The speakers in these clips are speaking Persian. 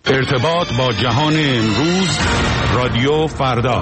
ارتباط با جهان امروز، رادیو فردا.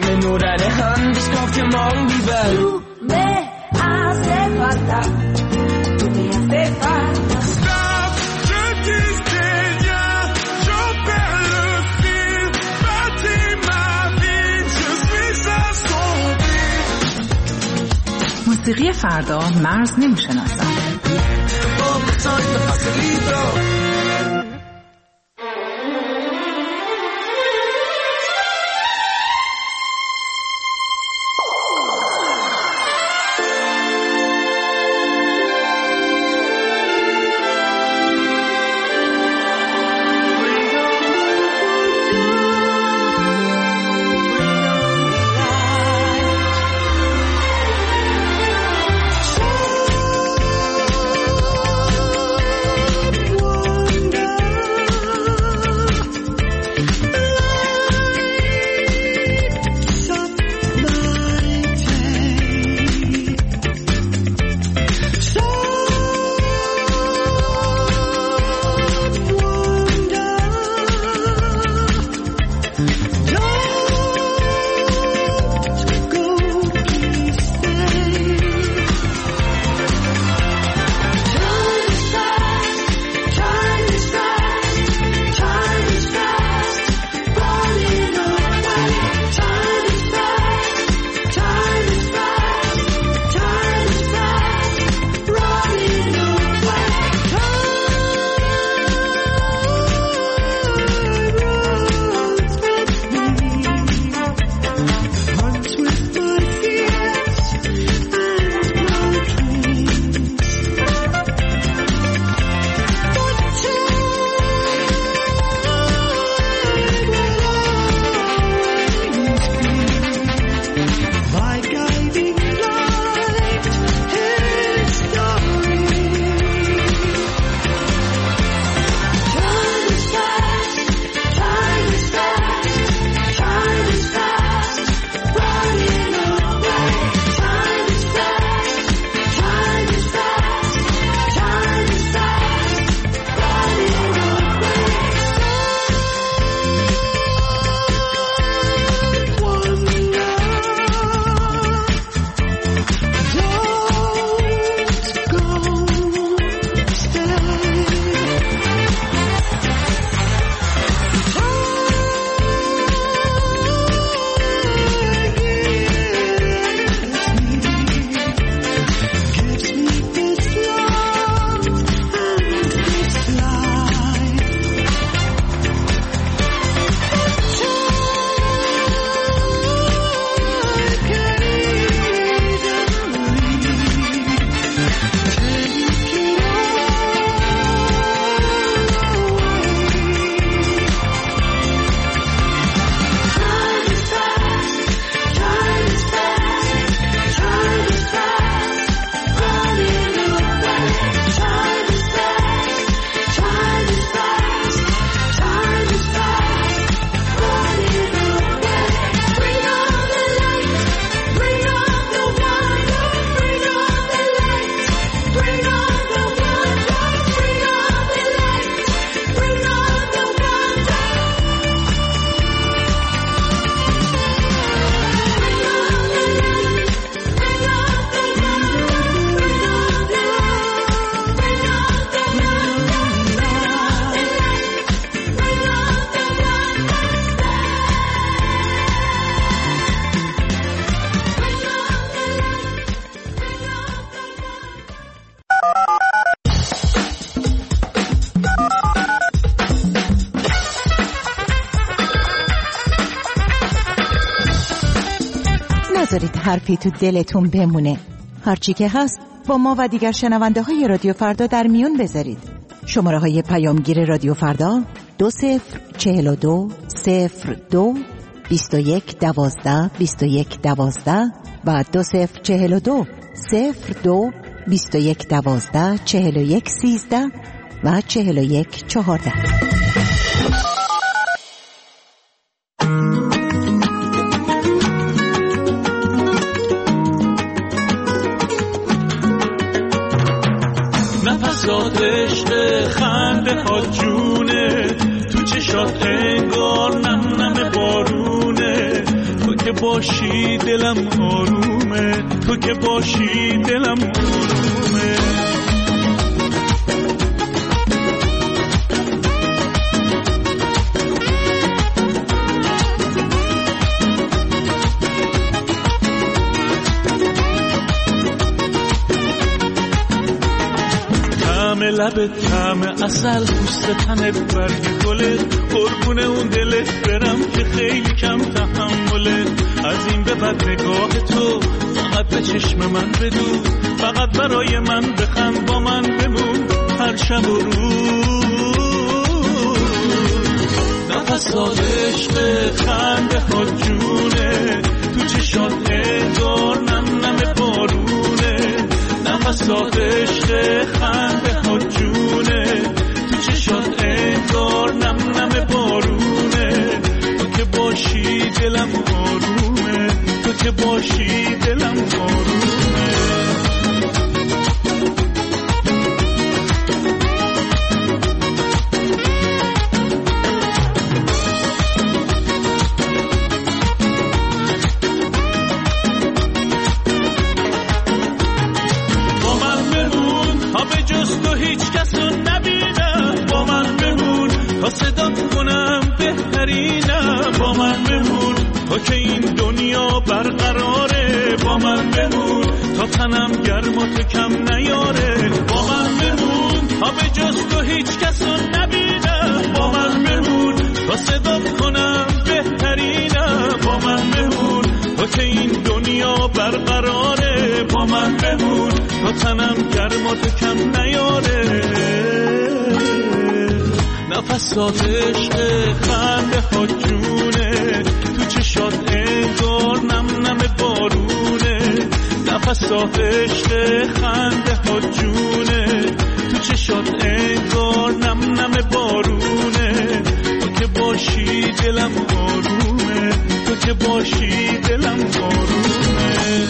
Dime nur deine Hand, ich glaub dir morgen die Welt. Du me hace falta, du me hace falta. Stop, je dis rien, je perds le fil. Bâtis ma vie, je suis à son fil. موسیقی فردا مرز نمیشناسد. نذارید حرفی تو دلتون بمونه. هرچی که هست با ما و دیگر شنونده های رادیو فردا در میون بذارید. شماره های پیامگیر رادیو فردا 2042 02 21 12 21 12 و 2042 02 21 12 41 13 و 41 14. نفسات عشق خنده ها جونه تو چشات انگار نم نم بارونه تو که باشی دلم آرومه، تو که باشی دلم آرومه. طعم لبت طعم عسل، پوست تنت برگ گلت، قربون اون دلت برم که خیلی کم تحمله. از این به بعد نگاه تو فقط به چشم من بدو، فقط برای من بخند، با من بمون هر شب و روز. نفسات عشق خنده ها جونه، تو چشات انگار نم نم بارونه. نفسات عشق خنده ها جونه، تو چشات انگار نم نم بارونه. تو که باشی دلم آرومه، تو که باشی دلم آرومه. تا صدات کنم بهترینم، با من بمون تا که این دنیا برقراره. با من بمون تا تنم گرم و تو کم نیاره. با من بمون تا به جز تو هیچ کس رو نبینم. با من بمون تا صدات کنم بهترینم. با من بمون تا که این دنیا برقراره. با من بمون تا تنم گرم و تو کم نیاره. نفسات عشق خنده ها جونه، تو چشات انگار نم نم بارونه. نفسات عشق خنده ها جونه، تو چشات انگار نم نم بارونه. تو که باشی دلم آرومه، تو که باشی دلم آرومه.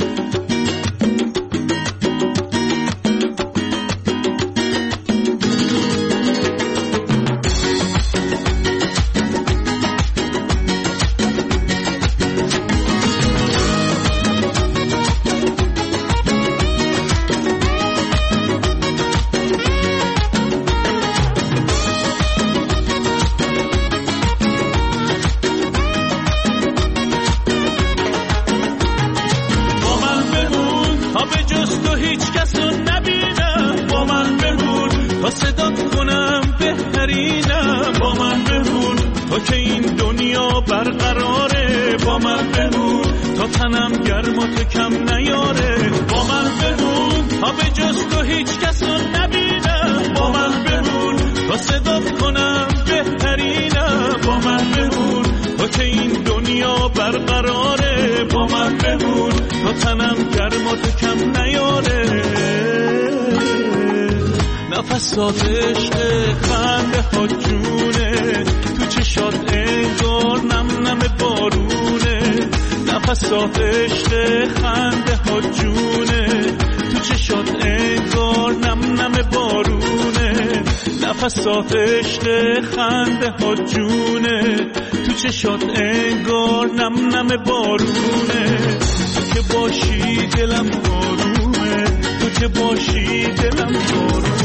نفسات عشق خنده ها جونه، تو چشات انگار نم نم بارونه. نفسات عشق خنده ها جونه، تو چشات انگار نم نم بارونه. نفسات عشق خنده ها جونه، تو چشات انگار نم نم بارونه. تو که باشی دلم آرومه، تو که باشی دلم آرومه.